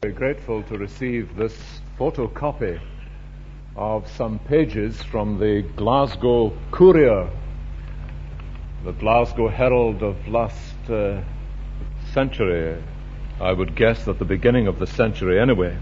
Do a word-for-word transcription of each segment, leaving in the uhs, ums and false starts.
Very grateful to receive this photocopy of some pages from the Glasgow Courier, the Glasgow Herald of last uh, century, I would guess at the beginning of the century anyway,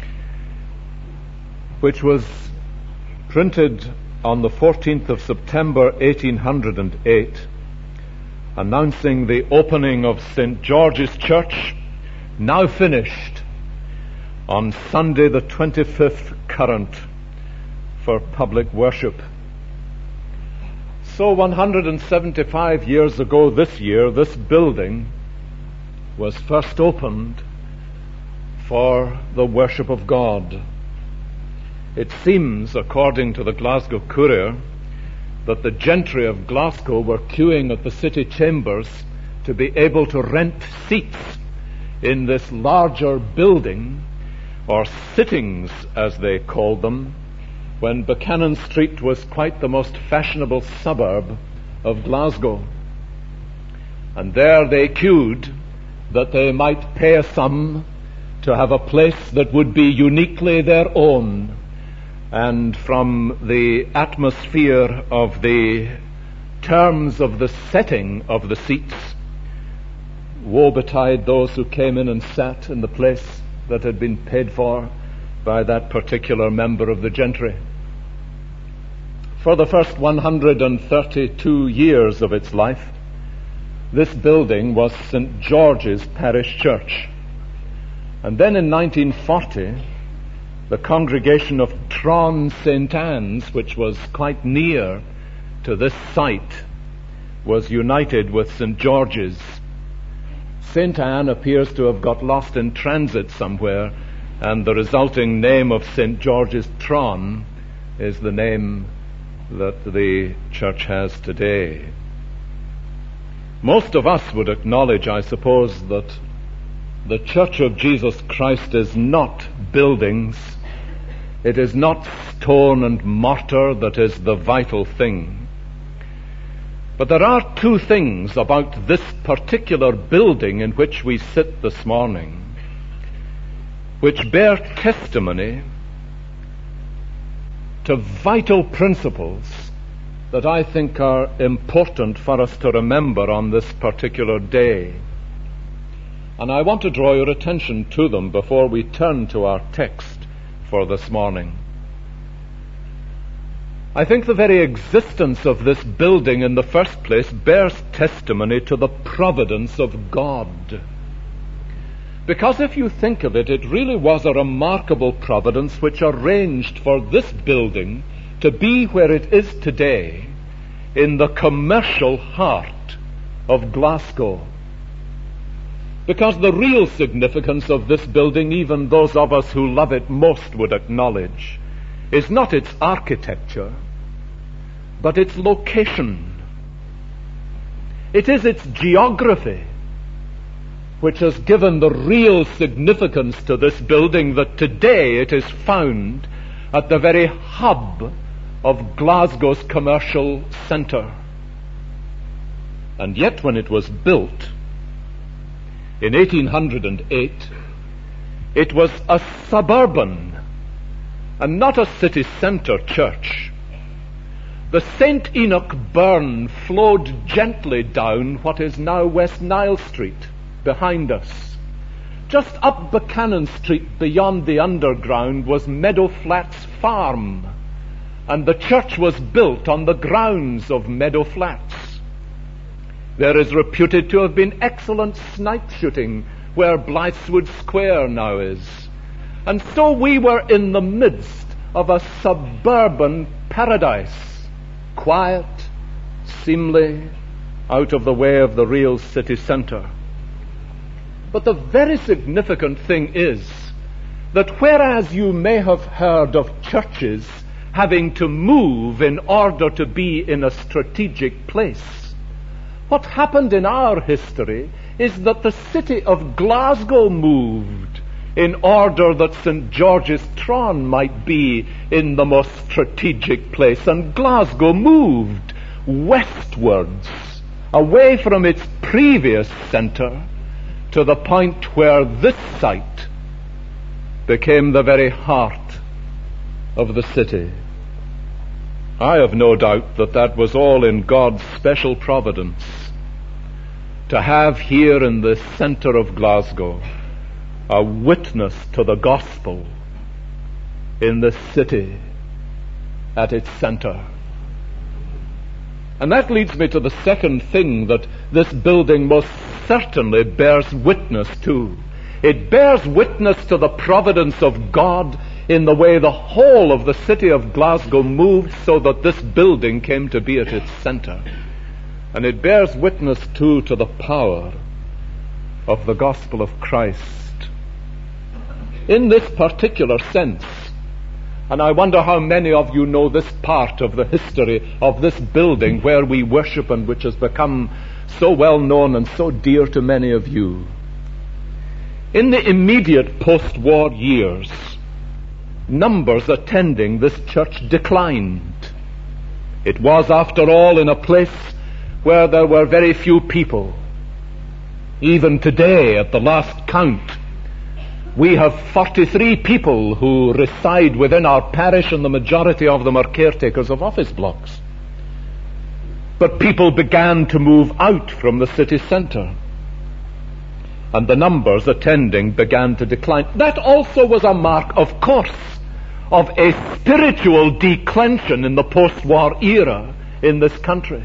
which was printed on the fourteenth of September eighteen hundred eight, announcing the opening of Saint George's Church, now finished, on Sunday the twenty-fifth current, for public worship. So one hundred seventy-five years ago this year, this building was first opened for the worship of God. It seems, according to the Glasgow Courier, that the gentry of Glasgow were queuing at the city chambers to be able to rent seats in this larger building, or sittings as they called them, when Buchanan Street was quite the most fashionable suburb of Glasgow. And there they queued that they might pay a sum to have a place that would be uniquely their own. And from the atmosphere of the terms of the setting of the seats, woe betide those who came in and sat in the place that had been paid for by that particular member of the gentry. For the first one hundred thirty-two years of its life, this building was Saint George's Parish Church. And then in nineteen forty, the congregation of Tron Saint Anne's, which was quite near to this site, was united with Saint George's. Saint Anne appears to have got lost in transit somewhere, and the resulting name of Saint George's Tron is the name that the church has today. Most of us would acknowledge, I suppose, that the Church of Jesus Christ is not buildings. It is not stone and mortar that is the vital thing. But there are two things about this particular building in which we sit this morning which bear testimony to vital principles that I think are important for us to remember on this particular day. And I want to draw your attention to them before we turn to our text for this morning. I think the very existence of this building in the first place bears testimony to the providence of God. Because if you think of it, it really was a remarkable providence which arranged for this building to be where it is today, in the commercial heart of Glasgow. Because the real significance of this building, even those of us who love it most would acknowledge, is not its architecture, but its location. It is its geography which has given the real significance to this building, that today it is found at the very hub of Glasgow's commercial centre. And yet when it was built in eighteen hundred eight, it was a suburban and not a city centre church. The Saint Enoch burn flowed gently down what is now West Nile Street behind us. Just up Buchanan Street beyond the underground was Meadow Flats Farm, and the church was built on the grounds of Meadow Flats. There is reputed to have been excellent snipe shooting where Blythswood Square now is. And so we were in the midst of a suburban paradise, quiet, seemly, out of the way of the real city centre. But the very significant thing is that whereas you may have heard of churches having to move in order to be in a strategic place, what happened in our history is that the city of Glasgow moved in order that Saint George's Tron might be in the most strategic place. And Glasgow moved westwards, away from its previous centre, to the point where this site became the very heart of the city. I have no doubt that that was all in God's special providence, to have here in the center of Glasgow a witness to the gospel in the city at its center. And that leads me to the second thing that this building most certainly bears witness to. It bears witness to the providence of God in the way the whole of the city of Glasgow moved so that this building came to be at its center. And it bears witness too to the power of the gospel of Christ. In this particular sense, and I wonder how many of you know this part of the history of this building where we worship and which has become so well known and so dear to many of you. In the immediate post-war years, numbers attending this church declined. It was, after all, in a place where there were very few people. Even today, at the last count, we have forty-three people who reside within our parish, and the majority of them are caretakers of office blocks. But people began to move out from the city centre, and the numbers attending began to decline. That also was a mark, of course, of a spiritual declension in the post-war era in this country.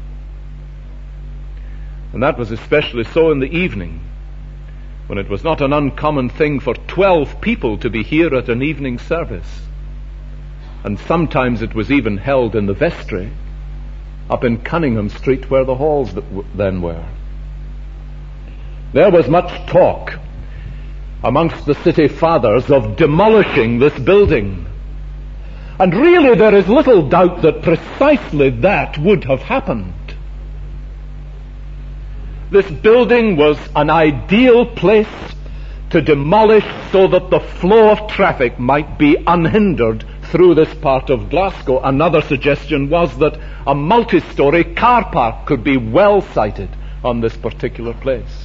And that was especially so in the evening, when it was not an uncommon thing for twelve people to be here at an evening service. And sometimes it was even held in the vestry up in Cunningham Street, where the halls that w- then were. There was much talk amongst the city fathers of demolishing this building. And really there is little doubt that precisely that would have happened. This building was an ideal place to demolish so that the flow of traffic might be unhindered through this part of Glasgow. Another suggestion was that a multi-story car park could be well sited on this particular place.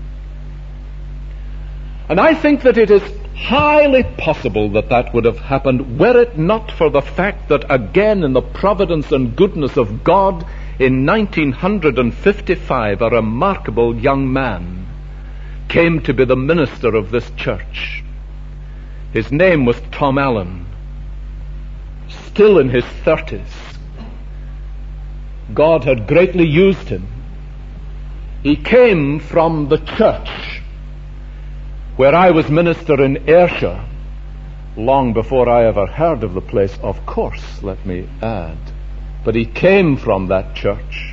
And I think that it is highly possible that that would have happened were it not for the fact that, again, in the providence and goodness of God, in nineteen fifty-five, a remarkable young man came to be the minister of this church. His name was Tom Allen, still in his thirties. God had greatly used him. He came from the church where I was minister in Ayrshire, long before I ever heard of the place, of course, let me add. But he came from that church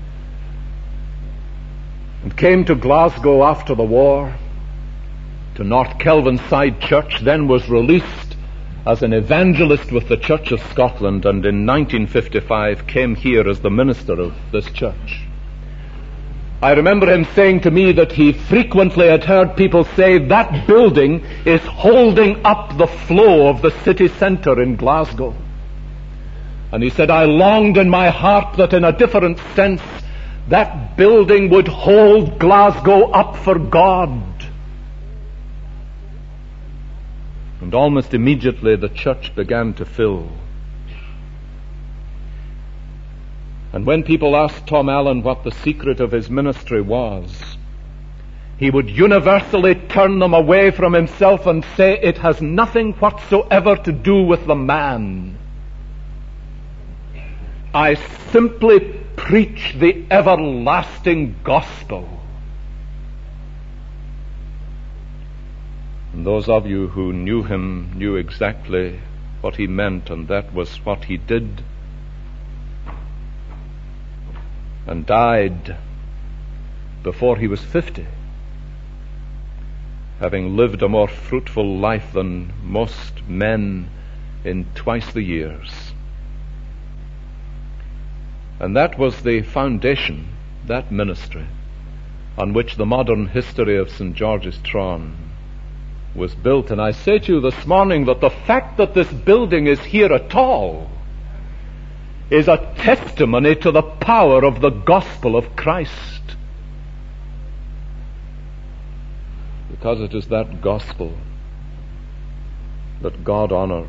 and came to Glasgow after the war, to North Kelvinside Church, then was released as an evangelist with the Church of Scotland, and in nineteen fifty-five came here as the minister of this church. I remember him saying to me that he frequently had heard people say that building is holding up the flow of the city centre in Glasgow. And he said, I longed in my heart that in a different sense that building would hold Glasgow up for God. And almost immediately the church began to fill. And when people asked Tom Allen what the secret of his ministry was, he would universally turn them away from himself and say, it has nothing whatsoever to do with the man. I simply preach the everlasting gospel. And those of you who knew him knew exactly what he meant, and that was what he did and died before he was fifty, having lived a more fruitful life than most men in twice the years. And that was the foundation, that ministry, on which the modern history of Saint George's Tron was built. And I say to you this morning that the fact that this building is here at all is a testimony to the power of the gospel of Christ. Because it is that gospel that God honored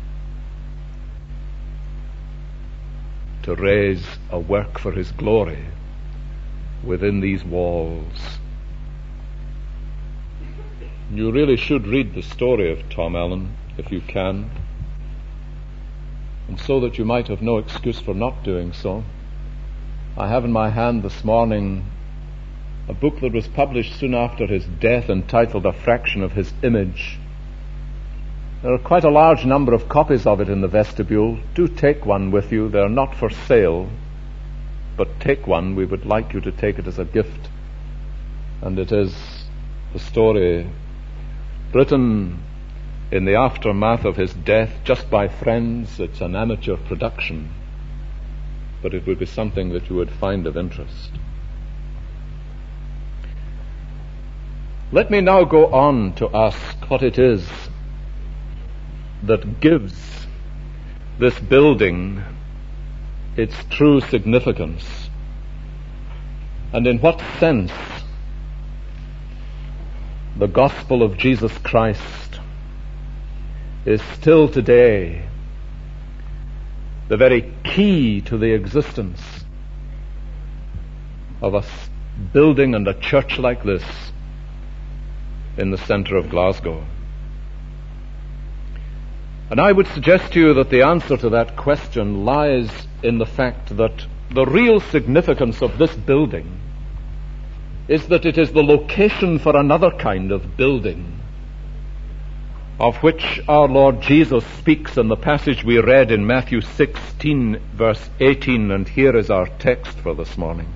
to raise a work for his glory within these walls. You really should read the story of Tom Allen, if you can, and so that you might have no excuse for not doing so. I have in my hand this morning a book that was published soon after his death entitled A Fraction of His Image. There are quite a large number of copies of it in the vestibule. Do take one with you. They're not for sale, but take one. We would like you to take it as a gift. And it is the story written in the aftermath of his death, just by friends. It's an amateur production, but it would be something that you would find of interest. Let me now go on to ask what it is that gives this building its true significance, and in what sense the gospel of Jesus Christ is still today the very key to the existence of a building and a church like this in the center of Glasgow. And I would suggest to you that the answer to that question lies in the fact that the real significance of this building is that it is the location for another kind of building, of which our Lord Jesus speaks in the passage we read in Matthew sixteen, verse eighteen, and here is our text for this morning.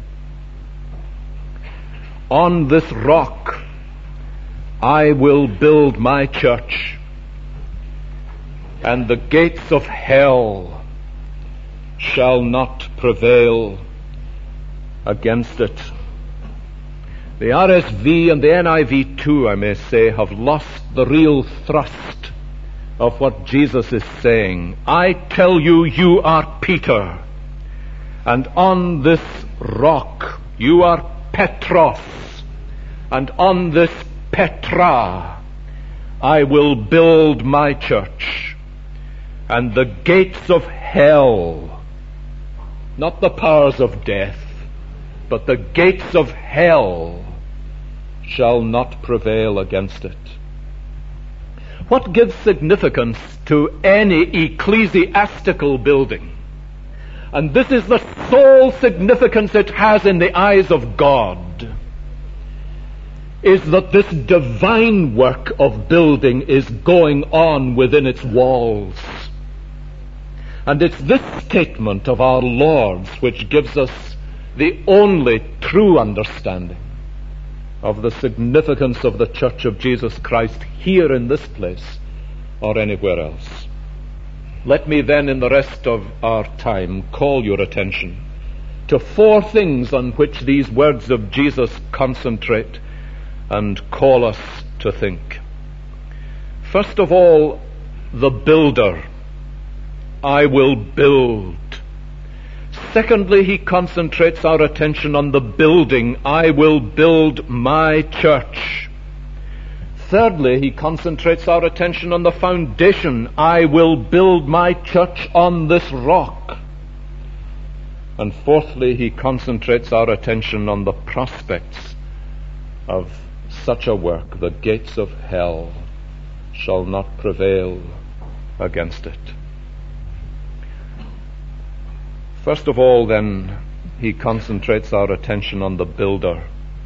On this rock I will build my church, and the gates of hell shall not prevail against it. The R S V and the N I V too, I may say, have lost the real thrust of what Jesus is saying. I tell you, you are Peter, and on this rock you are Petros, and on this Petra I will build my church, and the gates of hell, not the powers of death, but the gates of hell shall not prevail against it. What gives significance to any ecclesiastical building, and this is the sole significance it has in the eyes of God, is that this divine work of building is going on within its walls. And it's this statement of our Lord's which gives us the only true understanding of the significance of the Church of Jesus Christ here in this place or anywhere else. Let me then, in the rest of our time, call your attention to four things on which these words of Jesus concentrate and call us to think. First of all, the builder. I will build. Secondly, he concentrates our attention on the building. I will build my church. Thirdly, he concentrates our attention on the foundation. I will build my church on this rock. And fourthly, he concentrates our attention on the prospects of such a work. The gates of hell shall not prevail against it. First of all, then, he concentrates our attention on the builder.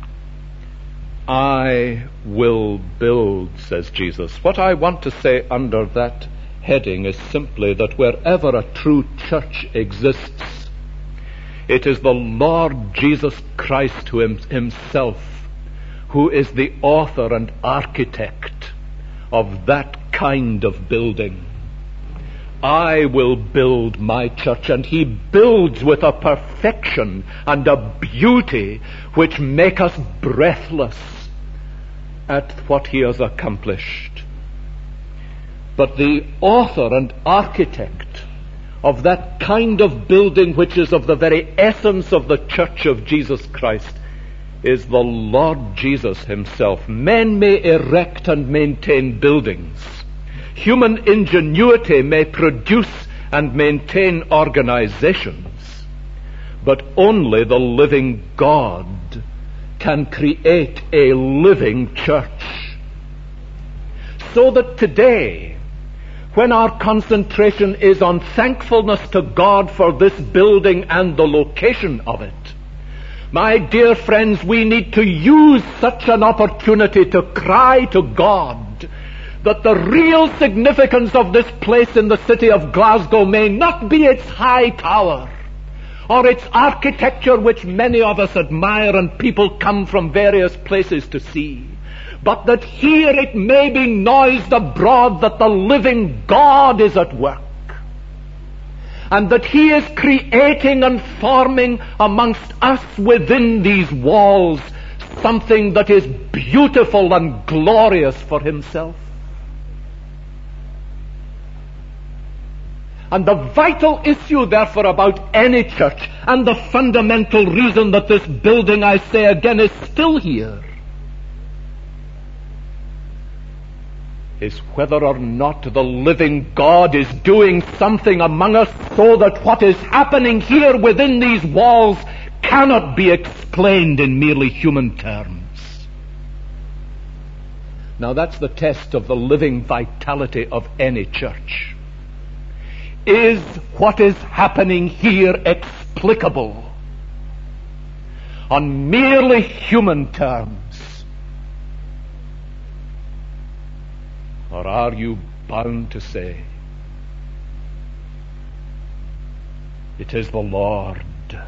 I will build, says Jesus. What I want to say under that heading is simply that wherever a true church exists, it is the Lord Jesus Christ who himself who is the author and architect of that kind of building. I will build my church, and he builds with a perfection and a beauty which make us breathless at what he has accomplished. But the author and architect of that kind of building which is of the very essence of the Church of Jesus Christ is the Lord Jesus himself. Men may erect and maintain buildings. Human ingenuity may produce and maintain organizations, but only the living God can create a living church. So that today, when our concentration is on thankfulness to God for this building and the location of it, my dear friends, we need to use such an opportunity to cry to God that the real significance of this place in the city of Glasgow may not be its high tower or its architecture, which many of us admire and people come from various places to see, but that here it may be noised abroad that the living God is at work, and that He is creating and forming amongst us within these walls something that is beautiful and glorious for Himself. And the vital issue, therefore, about any church, and the fundamental reason that this building, I say again, is still here, is whether or not the living God is doing something among us so that what is happening here within these walls cannot be explained in merely human terms. Now that's the test of the living vitality of any church. Is what is happening here explicable on merely human terms? Or are you bound to say, it is the Lord,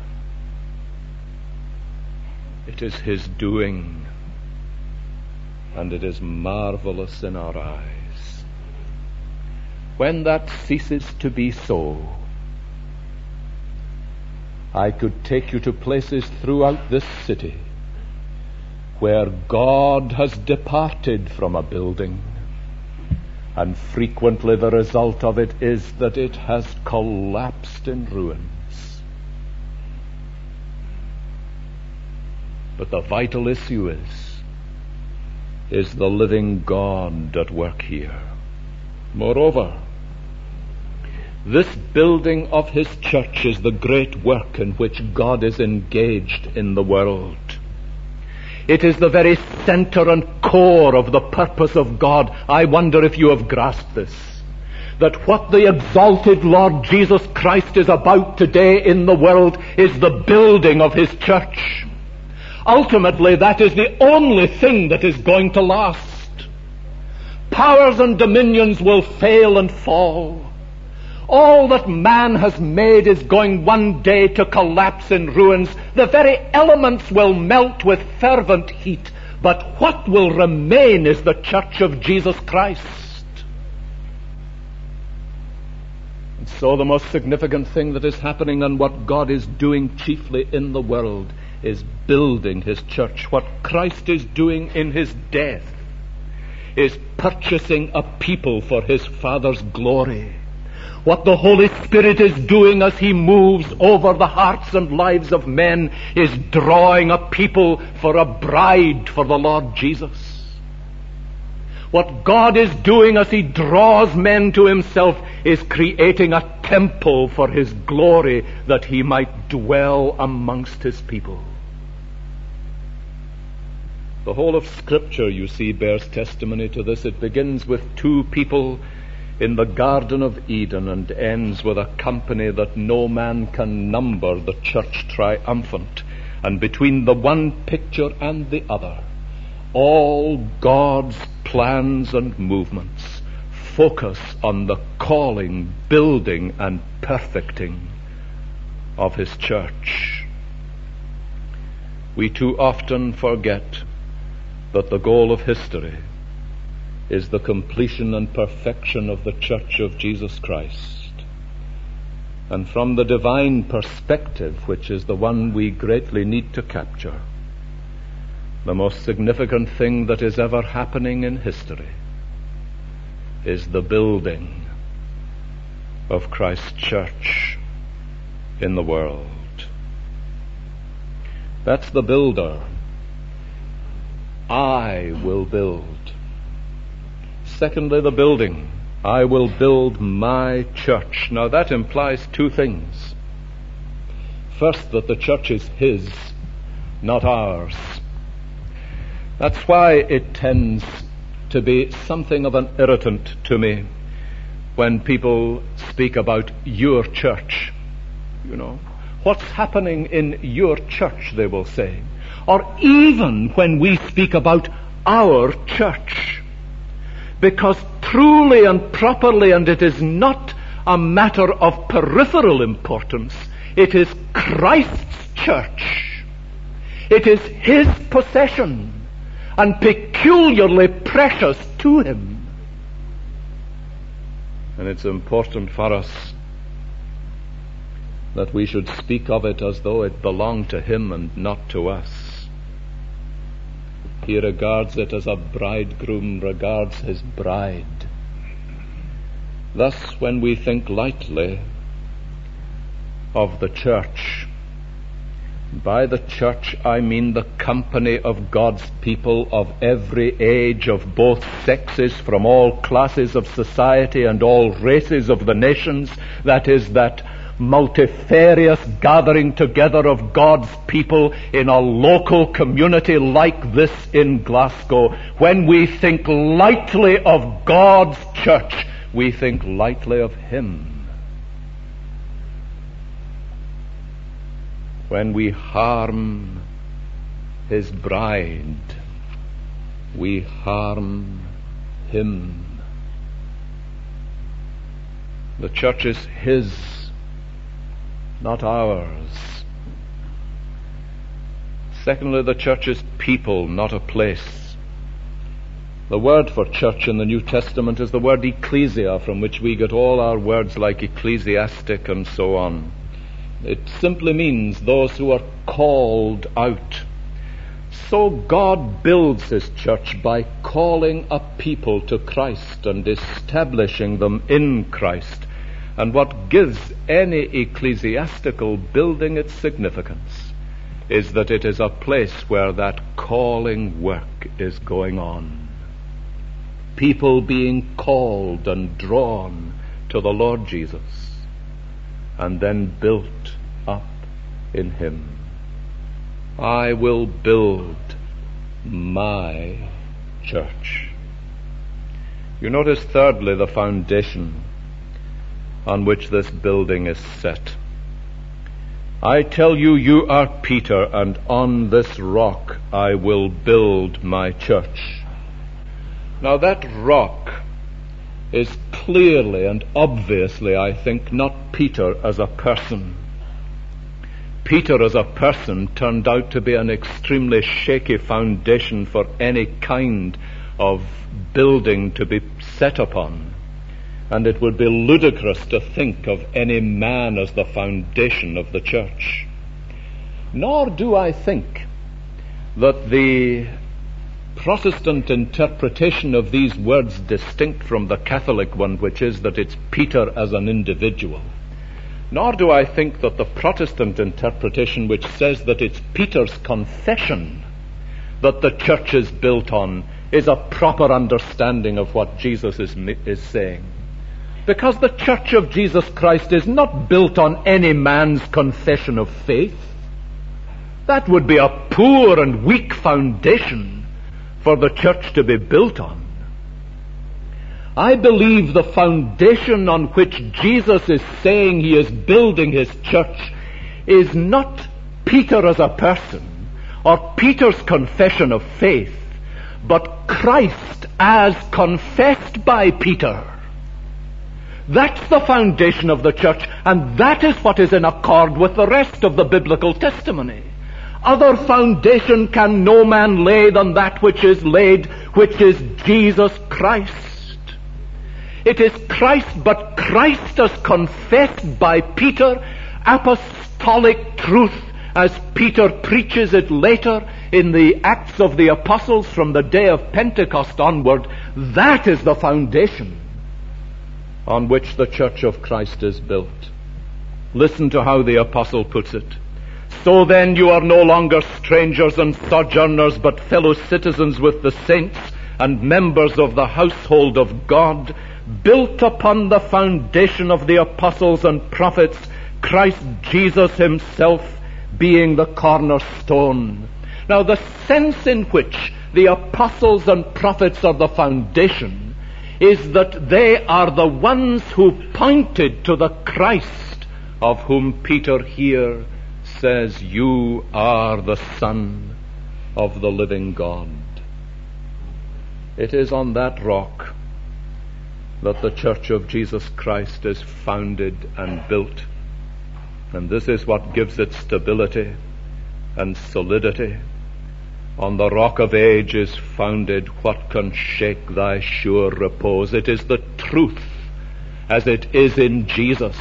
it is His doing, and it is marvelous in our eyes? When that ceases to be so, I could take you to places throughout this city where God has departed from a building, and frequently the result of it is that it has collapsed in ruins. But the vital issue is, is the living God at work here? Moreover, this building of His church is the great work in which God is engaged in the world. It is the very center and core of the purpose of God. I wonder if you have grasped this, that what the exalted Lord Jesus Christ is about today in the world is the building of His church. Ultimately, that is the only thing that is going to last. Powers and dominions will fail and fall. All that man has made is going one day to collapse in ruins. The very elements will melt with fervent heat. But what will remain is the church of Jesus Christ. And so the most significant thing that is happening and what God is doing chiefly in the world is building His church. What Christ is doing in His death is purchasing a people for His Father's glory. What the Holy Spirit is doing as He moves over the hearts and lives of men is drawing a people for a bride for the Lord Jesus. What God is doing as He draws men to Himself is creating a temple for His glory, that He might dwell amongst His people. The whole of Scripture, you see, bears testimony to this. It begins with two people in the Garden of Eden and ends with a company that no man can number, the church triumphant. And between the one picture and the other, all God's plans and movements focus on the calling, building, and perfecting of His church. We too often forget that the goal of history is the completion and perfection of the church of Jesus Christ. And from the divine perspective, which is the one we greatly need to capture, the most significant thing that is ever happening in history is the building of Christ's church in the world. That's the builder. I will build. Secondly, the building. I will build my church. Now that implies two things. First, that the church is his, not ours. That's why it tends to be something of an irritant to me when people speak about your church. You know, what's happening in your church, they will say. Or even when we speak about our church. Because truly and properly, and it is not a matter of peripheral importance, it is Christ's church. It is his possession, and peculiarly precious to him. And it's important for us that we should speak of it as though it belonged to him and not to us. He regards it as a bridegroom regards his bride. Thus, when we think lightly of the church, by the church I mean the company of God's people of every age, of both sexes, from all classes of society and all races of the nations. That is, that multifarious gathering together of God's people in a local community like this in Glasgow. When we think lightly of God's church, we think lightly of him. When we harm his bride, we harm him. The church is his, not ours. Secondly, the church is people, not a place. The word for church in the New Testament is the word ecclesia, from which we get all our words like ecclesiastic and so on. It simply means those who are called out. So God builds his church by calling a people to Christ and establishing them in Christ. And what gives any ecclesiastical building its significance is that it is a place where that calling work is going on. People being called and drawn to the Lord Jesus, and then built up in him. I will build my church. You notice, thirdly, the foundation on which this building is set. I tell you, you are Peter, and on this rock I will build my church. Now that rock is clearly and obviously, I think, not Peter as a person. Peter as a person turned out to be an extremely shaky foundation for any kind of building to be set upon. And it would be ludicrous to think of any man as the foundation of the church. Nor do I think that the Protestant interpretation of these words, distinct from the Catholic one, which is that it's Peter as an individual. Nor do I think that the Protestant interpretation, which says that it's Peter's confession that the church is built on, is a proper understanding of what Jesus is, is saying. Because the church of Jesus Christ is not built on any man's confession of faith. That would be a poor and weak foundation for the church to be built on. I believe the foundation on which Jesus is saying he is building his church is not Peter as a person or Peter's confession of faith, but Christ as confessed by Peter. That's the foundation of the church, and that is what is in accord with the rest of the biblical testimony. Other foundation can no man lay than that which is laid, which is Jesus Christ. It is Christ, but Christ as confessed by Peter, apostolic truth, as Peter preaches it later in the Acts of the Apostles from the day of Pentecost onward. That is the foundation on which the church of Christ is built. Listen to how the apostle puts it. So then you are no longer strangers and sojourners, but fellow citizens with the saints and members of the household of God, built upon the foundation of the apostles and prophets, Christ Jesus himself being the cornerstone. Now, the sense in which the apostles and prophets are the foundation is that they are the ones who pointed to the Christ of whom Peter here says, "You are the Son of the living God." It is on that rock that the Church of Jesus Christ is founded and built. And this is what gives it stability and solidity. On the rock of age is founded what can shake thy sure repose. It is the truth as it is in Jesus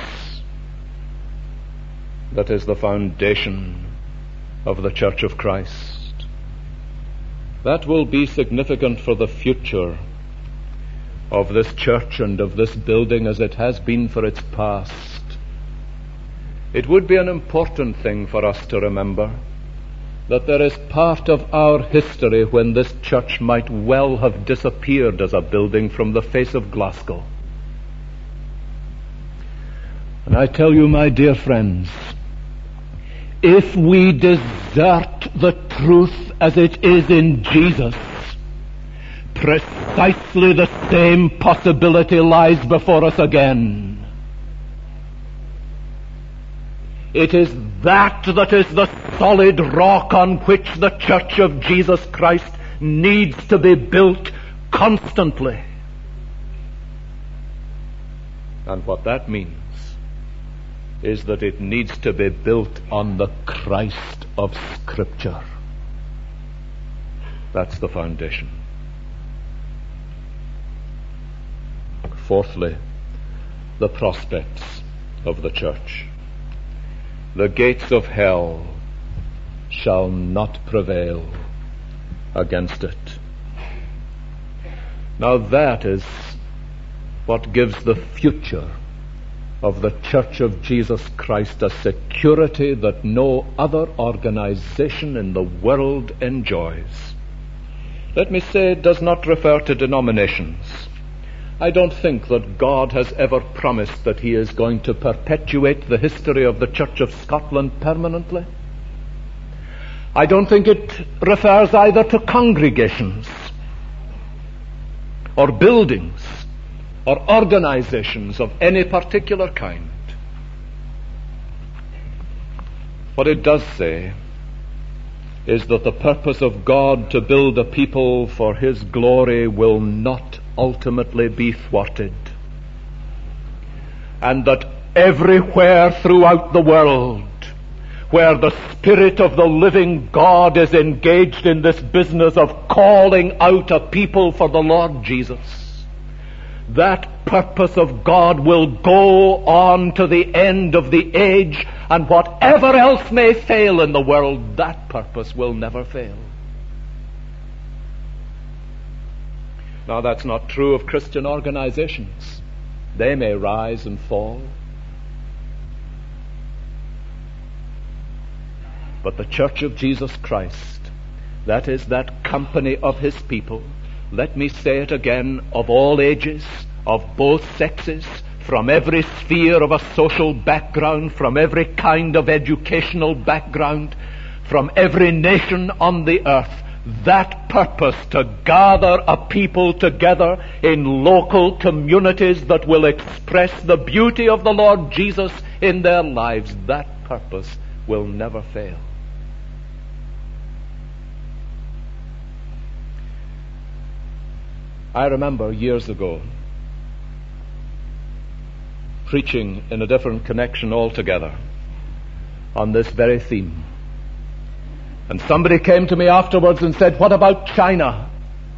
that is the foundation of the Church of Christ. That will be significant for the future of this church and of this building as it has been for its past. It would be an important thing for us to remember that there is part of our history when this church might well have disappeared as a building from the face of Glasgow. And I tell you, my dear friends, if we desert the truth as it is in Jesus, precisely the same possibility lies before us again. It is that that is the solid rock on which the Church of Jesus Christ needs to be built constantly. And what that means is that it needs to be built on the Christ of Scripture. That's the foundation. Fourthly, the prospects of the church. The gates of hell shall not prevail against it. Now that is what gives the future of the Church of Jesus Christ a security that no other organization in the world enjoys. Let me say, it does not refer to denominations. I don't think that God has ever promised that he is going to perpetuate the history of the Church of Scotland permanently. I don't think it refers either to congregations or buildings or organizations of any particular kind. What it does say is that the purpose of God to build a people for his glory will not ultimately be thwarted, and that everywhere throughout the world where the Spirit of the living God is engaged in this business of calling out a people for the Lord Jesus, that purpose of God will go on to the end of the age, and whatever else may fail in the world, that purpose will never fail. Now, that's not true of Christian organizations. They may rise and fall. But the Church of Jesus Christ, that is that company of his people, let me say it again, of all ages, of both sexes, from every sphere of a social background, from every kind of educational background, from every nation on the earth, that purpose to gather a people together in local communities that will express the beauty of the Lord Jesus in their lives, that purpose will never fail. I remember years ago preaching in a different connection altogether on this very theme. And somebody came to me afterwards and said, "What about China?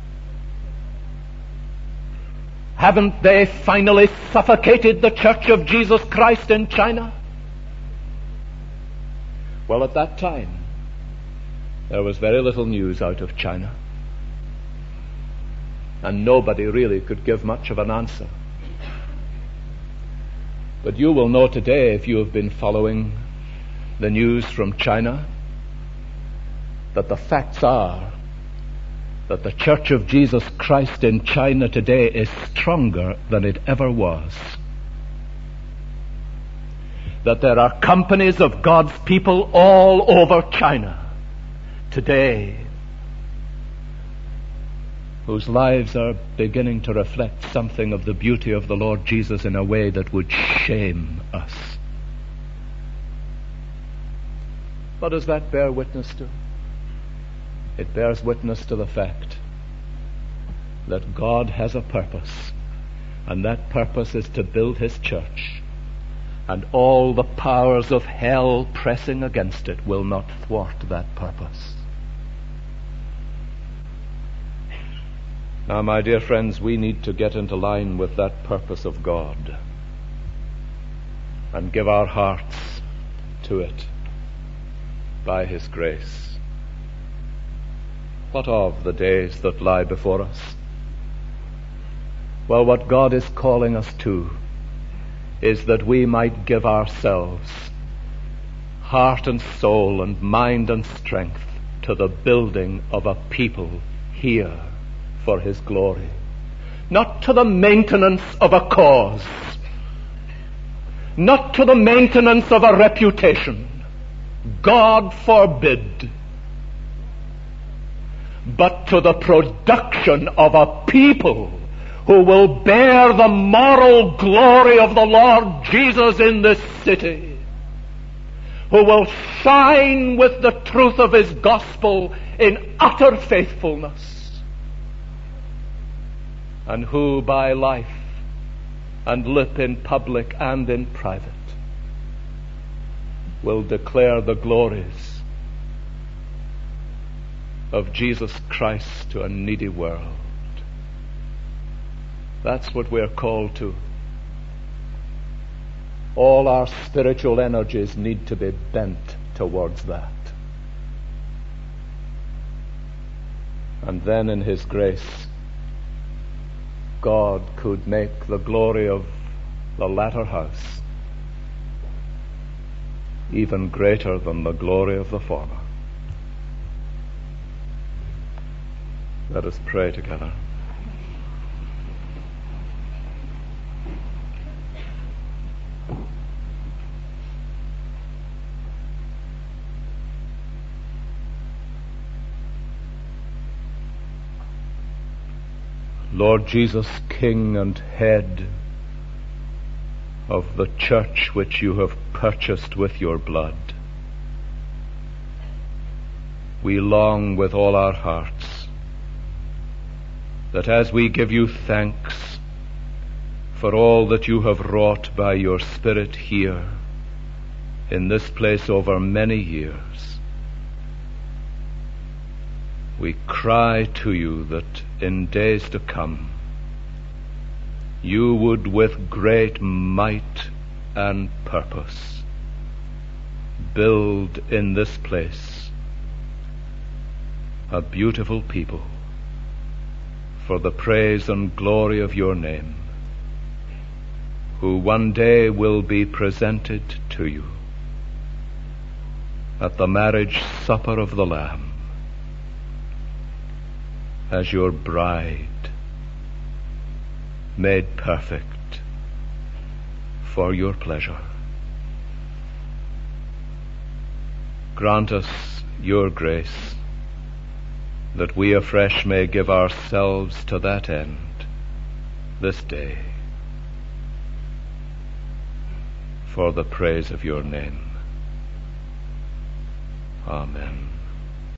Haven't they finally suffocated the Church of Jesus Christ in China?" Well, at that time, there was very little news out of China. And nobody really could give much of an answer. But you will know today, if you have been following the news from China, that the facts are that the Church of Jesus Christ in China today is stronger than it ever was. That there are companies of God's people all over China today whose lives are beginning to reflect something of the beauty of the Lord Jesus in a way that would shame us. What does that bear witness to? It bears witness to the fact that God has a purpose, and that purpose is to build His church, and all the powers of hell pressing against it will not thwart that purpose. Now, my dear friends, we need to get into line with that purpose of God and give our hearts to it by His grace. What of the days that lie before us? Well, what God is calling us to is that we might give ourselves, heart and soul and mind and strength, to the building of a people here for His glory. Not to the maintenance of a cause, not to the maintenance of a reputation. God forbid. But to the production of a people who will bear the moral glory of the Lord Jesus in this city, who will shine with the truth of His gospel in utter faithfulness, and who by life and lip in public and in private will declare the glories of Jesus Christ to a needy world. That's what we're called to. All our spiritual energies need to be bent towards that. And then in His grace, God could make the glory of the latter house even greater than the glory of the former. Let us pray together. Lord Jesus, King and Head of the church which you have purchased with your blood, we long with all our hearts that as we give you thanks for all that you have wrought by your Spirit here in this place over many years, we cry to you that in days to come you would with great might and purpose build in this place a beautiful people for the praise and glory of your name, who one day will be presented to you at the marriage supper of the Lamb as your bride, made perfect for your pleasure. Grant us your grace, that we afresh may give ourselves to that end this day, for the praise of your name. Amen.